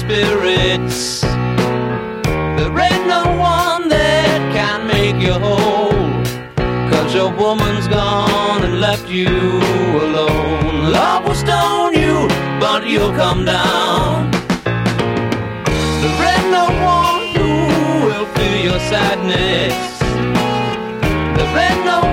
spirits. There ain't no one that can make you whole, 'cause your woman's gone and left you alone. Love will stone you, but you'll come down. There ain't no one who will feel your sadness. There ain't no